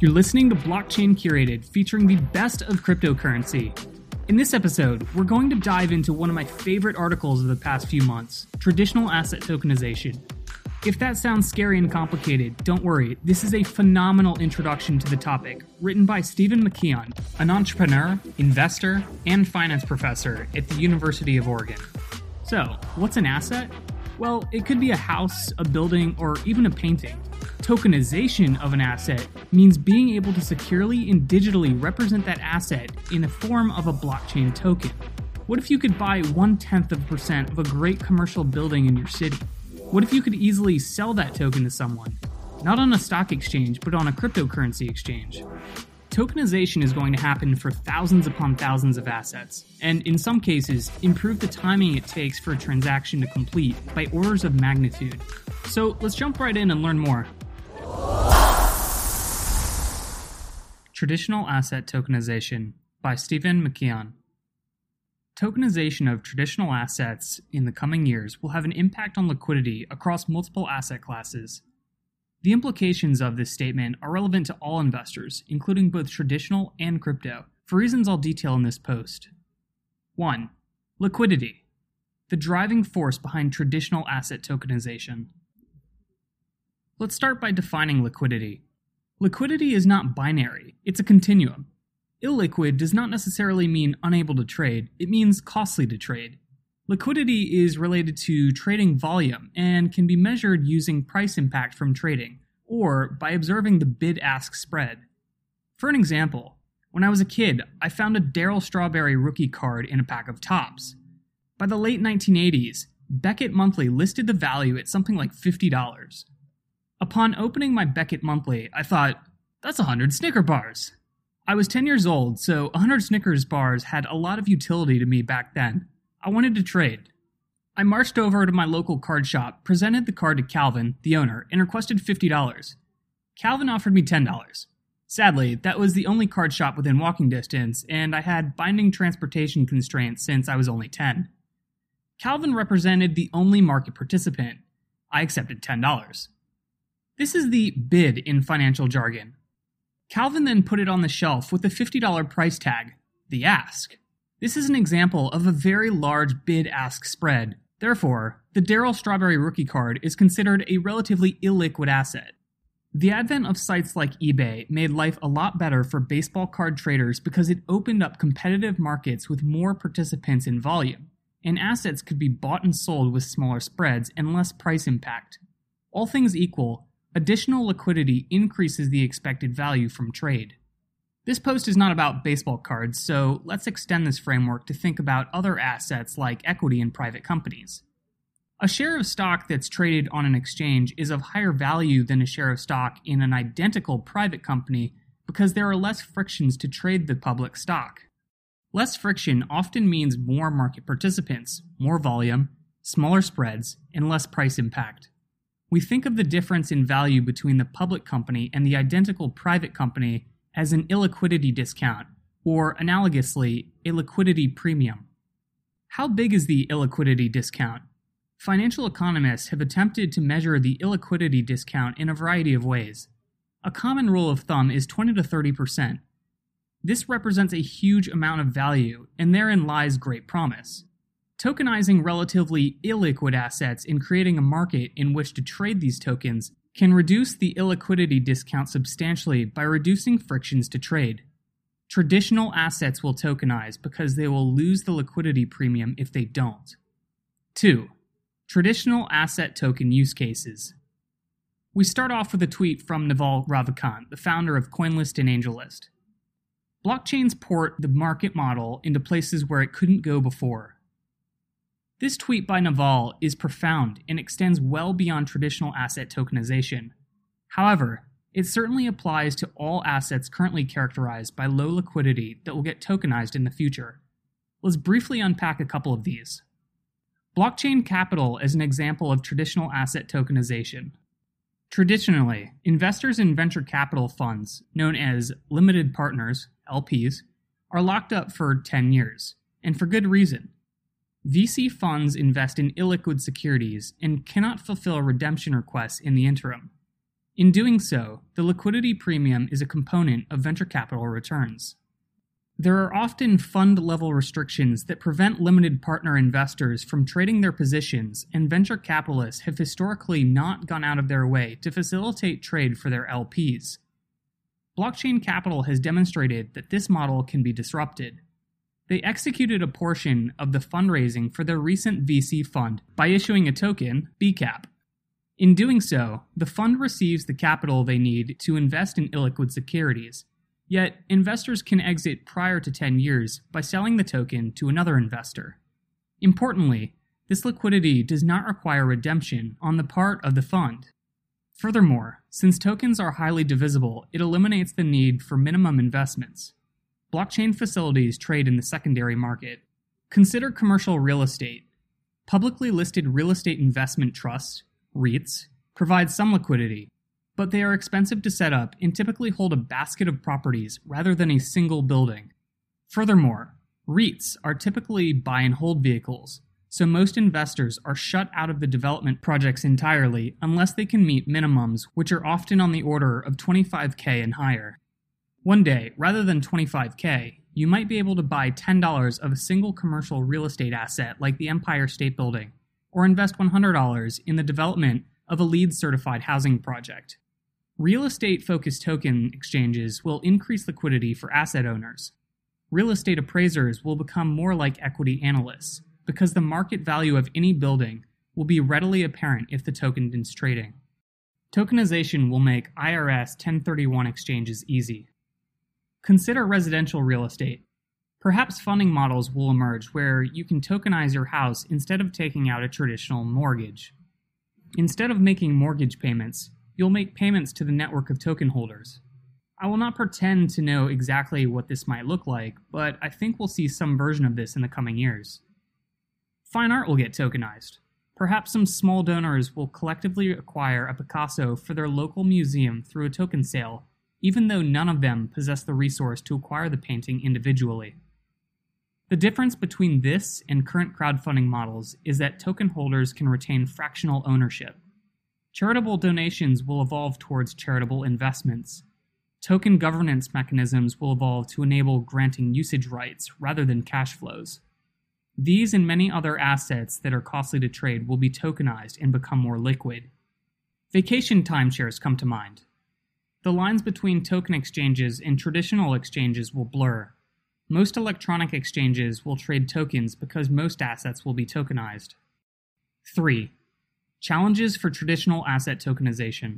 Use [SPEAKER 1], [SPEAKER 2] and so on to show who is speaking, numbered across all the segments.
[SPEAKER 1] You're listening to Blockchain Curated, featuring the best of cryptocurrency. In this episode, we're going to dive into one of my favorite articles of the past few months, traditional asset tokenization. If that sounds scary and complicated, don't worry, this is a phenomenal introduction to the topic, written by Stephen McKeon, an entrepreneur, investor, and finance professor at the University of Oregon. So, what's an asset? Well, it could be a house, a building, or even a painting. Tokenization of an asset means being able to securely and digitally represent that asset in the form of a blockchain token. What if you could buy 0.1% of a great commercial building in your city? What if you could easily sell that token to someone? Not on a stock exchange, but on a cryptocurrency exchange. Tokenization is going to happen for thousands upon thousands of assets, and in some cases, improve the timing it takes for a transaction to complete by orders of magnitude. So let's jump right in and learn more. Traditional Asset Tokenization by Stephen McKeon. Tokenization of traditional assets in the coming years will have an impact on liquidity across multiple asset classes. The implications of this statement are relevant to all investors, including both traditional and crypto, for reasons I'll detail in this post. 1. Liquidity, the driving force behind traditional asset tokenization. Let's start by defining liquidity. Liquidity is not binary, it's a continuum. Illiquid does not necessarily mean unable to trade, it means costly to trade. Liquidity is related to trading volume and can be measured using price impact from trading, or by observing the bid-ask spread. For an example, when I was a kid, I found a Darryl Strawberry rookie card in a pack of Topps. By the late 1980s, Beckett Monthly listed the value at something like $50. Upon opening my Beckett Monthly, I thought, that's 100 Snicker bars. I was 10 years old, so 100 Snickers bars had a lot of utility to me back then. I wanted to trade. I marched over to my local card shop, presented the card to Calvin, the owner, and requested $50. Calvin offered me $10. Sadly, that was the only card shop within walking distance, and I had binding transportation constraints since I was only 10. Calvin represented the only market participant. I accepted $10. This is the bid in financial jargon. Calvin then put it on the shelf with a $50 price tag, the ask. This is an example of a very large bid-ask spread. Therefore, the Darryl Strawberry rookie card is considered a relatively illiquid asset. The advent of sites like eBay made life a lot better for baseball card traders because it opened up competitive markets with more participants in volume, and assets could be bought and sold with smaller spreads and less price impact. All things equal, additional liquidity increases the expected value from trade. This post is not about baseball cards, so let's extend this framework to think about other assets like equity in private companies. A share of stock that's traded on an exchange is of higher value than a share of stock in an identical private company because there are less frictions to trade the public stock. Less friction often means more market participants, more volume, smaller spreads, and less price impact. We think of the difference in value between the public company and the identical private company as an illiquidity discount, or analogously, a liquidity premium. How big is the illiquidity discount? Financial economists have attempted to measure the illiquidity discount in a variety of ways. A common rule of thumb is 20 to 30%. This represents a huge amount of value, and therein lies great promise. Tokenizing relatively illiquid assets and creating a market in which to trade these tokens can reduce the illiquidity discount substantially by reducing frictions to trade. Traditional assets will tokenize because they will lose the liquidity premium if they don't. 2. Traditional asset token use cases. We start off with a tweet from Naval Ravikant, the founder of CoinList and AngelList. Blockchains port the market model into places where it couldn't go before. This tweet by Naval is profound and extends well beyond traditional asset tokenization. However, it certainly applies to all assets currently characterized by low liquidity that will get tokenized in the future. Let's briefly unpack a couple of these. Blockchain capital is an example of traditional asset tokenization. Traditionally, investors in venture capital funds, known as limited partners, LPs, are locked up for 10 years, and for good reason. VC funds invest in illiquid securities and cannot fulfill redemption requests in the interim. In doing so, the liquidity premium is a component of venture capital returns. There are often fund-level restrictions that prevent limited partner investors from trading their positions, and venture capitalists have historically not gone out of their way to facilitate trade for their LPs. Blockchain Capital has demonstrated that this model can be disrupted. They executed a portion of the fundraising for their recent VC fund by issuing a token, BCAP. In doing so, the fund receives the capital they need to invest in illiquid securities. Yet, investors can exit prior to 10 years by selling the token to another investor. Importantly, this liquidity does not require redemption on the part of the fund. Furthermore, since tokens are highly divisible, it eliminates the need for minimum investments. Blockchain facilities trade in the secondary market. Consider commercial real estate. Publicly listed real estate investment trusts, REITs, provide some liquidity, but they are expensive to set up and typically hold a basket of properties rather than a single building. Furthermore, REITs are typically buy and hold vehicles, so most investors are shut out of the development projects entirely unless they can meet minimums, which are often on the order of $25K and higher. One day, rather than $25K, you might be able to buy $10 of a single commercial real estate asset like the Empire State Building, or invest $100 in the development of a LEED-certified housing project. Real estate-focused token exchanges will increase liquidity for asset owners. Real estate appraisers will become more like equity analysts, because the market value of any building will be readily apparent if the token is trading. Tokenization will make IRS 1031 exchanges easy. Consider residential real estate. Perhaps funding models will emerge where you can tokenize your house instead of taking out a traditional mortgage. Instead of making mortgage payments, you'll make payments to the network of token holders. I will not pretend to know exactly what this might look like, but I think we'll see some version of this in the coming years. Fine art will get tokenized. Perhaps some small donors will collectively acquire a Picasso for their local museum through a token sale, even though none of them possess the resource to acquire the painting individually. The difference between this and current crowdfunding models is that token holders can retain fractional ownership. Charitable donations will evolve towards charitable investments. Token governance mechanisms will evolve to enable granting usage rights rather than cash flows. These and many other assets that are costly to trade will be tokenized and become more liquid. Vacation timeshares come to mind. The lines between token exchanges and traditional exchanges will blur. Most electronic exchanges will trade tokens because most assets will be tokenized. 3. Challenges for traditional asset tokenization.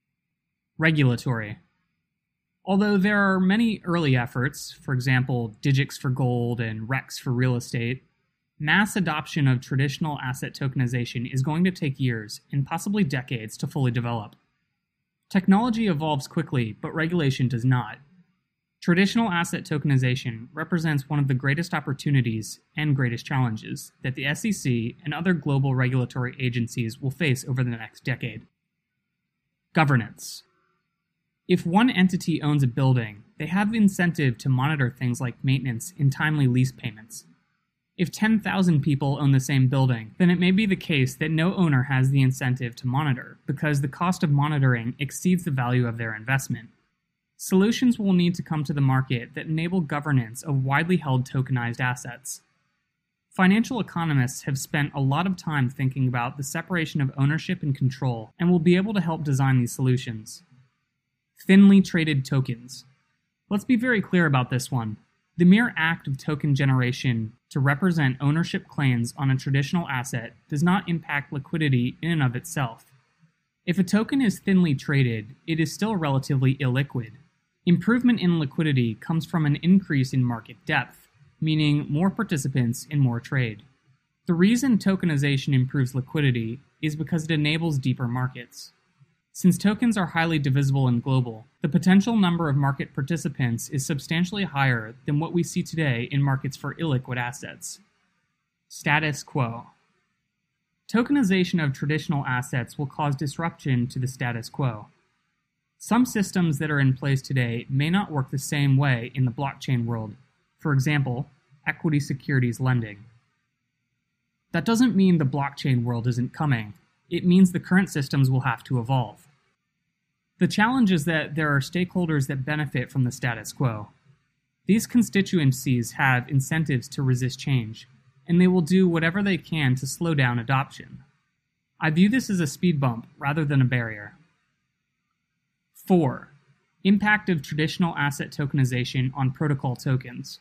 [SPEAKER 1] Regulatory. Although there are many early efforts, for example, Digix for gold and Rex for real estate, mass adoption of traditional asset tokenization is going to take years and possibly decades to fully develop. Technology evolves quickly, but regulation does not. Traditional asset tokenization represents one of the greatest opportunities and greatest challenges that the SEC and other global regulatory agencies will face over the next decade. Governance. If one entity owns a building, they have incentive to monitor things like maintenance and timely lease payments. If 10,000 people own the same building, then it may be the case that no owner has the incentive to monitor because the cost of monitoring exceeds the value of their investment. Solutions will need to come to the market that enable governance of widely held tokenized assets. Financial economists have spent a lot of time thinking about the separation of ownership and control and will be able to help design these solutions. Thinly traded tokens. Let's be very clear about this one. The mere act of token generation to represent ownership claims on a traditional asset does not impact liquidity in and of itself. If a token is thinly traded, it is still relatively illiquid. Improvement in liquidity comes from an increase in market depth, meaning more participants in more trade. The reason tokenization improves liquidity is because it enables deeper markets. Since tokens are highly divisible and global, the potential number of market participants is substantially higher than what we see today in markets for illiquid assets. Status quo. Tokenization of traditional assets will cause disruption to the status quo. Some systems that are in place today may not work the same way in the blockchain world. For example, equity securities lending. That doesn't mean the blockchain world isn't coming. It means the current systems will have to evolve. The challenge is that there are stakeholders that benefit from the status quo. These constituencies have incentives to resist change, and they will do whatever they can to slow down adoption. I view this as a speed bump rather than a barrier. 4. Impact of traditional asset tokenization on protocol tokens.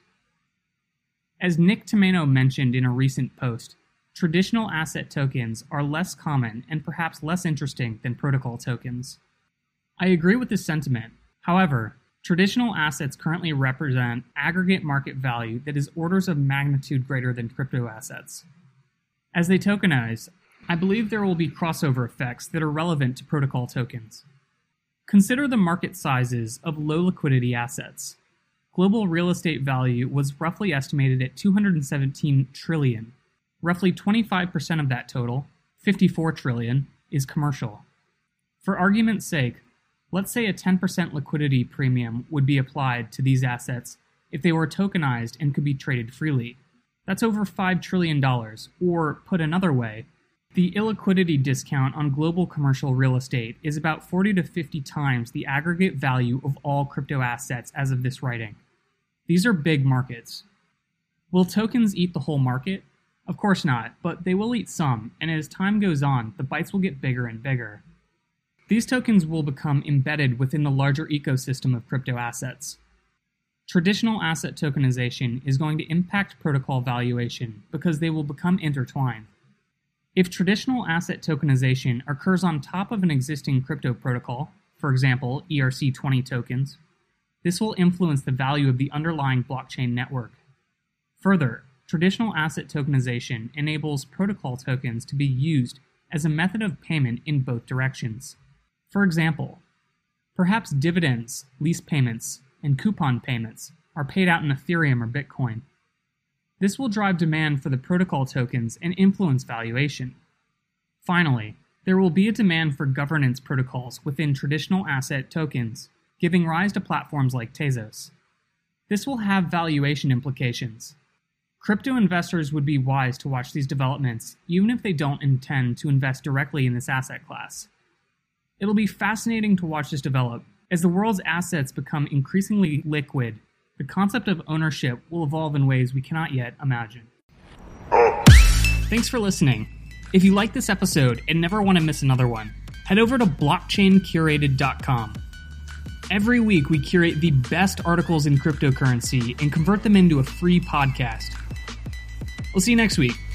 [SPEAKER 1] As Nick Tomeno mentioned in a recent post, traditional asset tokens are less common and perhaps less interesting than protocol tokens. I agree with this sentiment. However, traditional assets currently represent aggregate market value that is orders of magnitude greater than crypto assets. As they tokenize, I believe there will be crossover effects that are relevant to protocol tokens. Consider the market sizes of low liquidity assets. Global real estate value was roughly estimated at $217 trillion. Roughly 25% of that total, $54 trillion, is commercial. For argument's sake, let's say a 10% liquidity premium would be applied to these assets if they were tokenized and could be traded freely. That's over $5 trillion, or put another way, the illiquidity discount on global commercial real estate is about 40 to 50 times the aggregate value of all crypto assets as of this writing. These are big markets. Will tokens eat the whole market? Of course not, but they will eat some, and as time goes on, the bites will get bigger and bigger. These tokens will become embedded within the larger ecosystem of crypto assets. Traditional asset tokenization is going to impact protocol valuation because they will become intertwined. If traditional asset tokenization occurs on top of an existing crypto protocol, for example, ERC-20 tokens, this will influence the value of the underlying blockchain network. Further, traditional asset tokenization enables protocol tokens to be used as a method of payment in both directions. For example, perhaps dividends, lease payments, and coupon payments are paid out in Ethereum or Bitcoin. This will drive demand for the protocol tokens and influence valuation. Finally, there will be a demand for governance protocols within traditional asset tokens, giving rise to platforms like Tezos. This will have valuation implications. Crypto investors would be wise to watch these developments, even if they don't intend to invest directly in this asset class. It'll be fascinating to watch this develop. As the world's assets become increasingly liquid, the concept of ownership will evolve in ways we cannot yet imagine. Thanks for listening. If you like this episode and never want to miss another one, head over to blockchaincurated.com. Every week we curate the best articles in cryptocurrency and convert them into a free podcast. We'll see you next week.